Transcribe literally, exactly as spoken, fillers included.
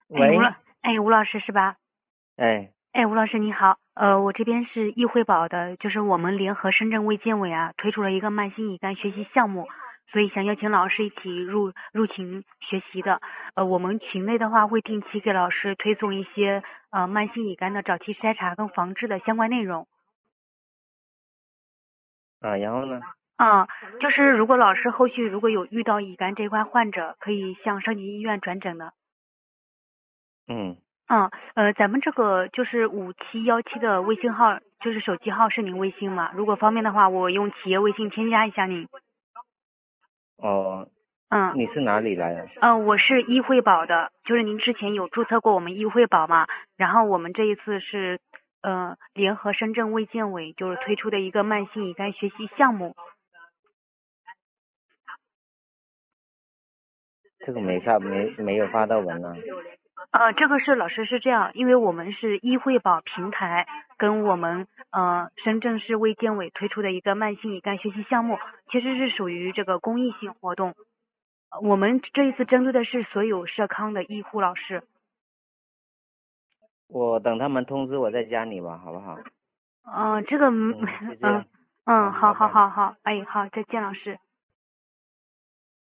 哎，吴老， 喂， 哎，吴老师是吧？ 哎， 哎，吴老师你好，呃，我这边是易惠宝的，就是我们联合深圳卫健委啊，推出了一个慢性乙肝学习项目，所以想邀请老师一起入入群学习的。呃，我们群内的话会定期给老师推送一些呃慢性乙肝的早期筛查跟防治的相关内容。 啊，然后呢？ 啊、就是如果老师后续如果有遇到乙肝这块患者，可以向上级医院转诊的。 嗯， 嗯，呃，咱们这个就是五七幺七的微信号，就是手机号是您微信吗？如果方便的话，我用企业微信添加一下您。 哦， 嗯你是哪里来的？ 嗯、呃我是医惠宝的，就是您之前有注册过我们医惠宝嘛？然后我们这一次是呃联合深圳卫健委就是推出的一个慢性乙肝学习项目。 这个没发没没有发到文呢。 呃，这个是老师是这样，因为我们是医惠宝平台跟我们呃深圳市卫健委推出的一个慢性乙肝学习项目，其实是属于这个公益性活动。呃我们这一次针对的是所有社康的医护老师。 我等他们通知我再加你吧，好不好？ 嗯、呃这个嗯嗯，就这嗯、 样。 嗯， 好， 好拜拜。 好好好，哎好，再见老师。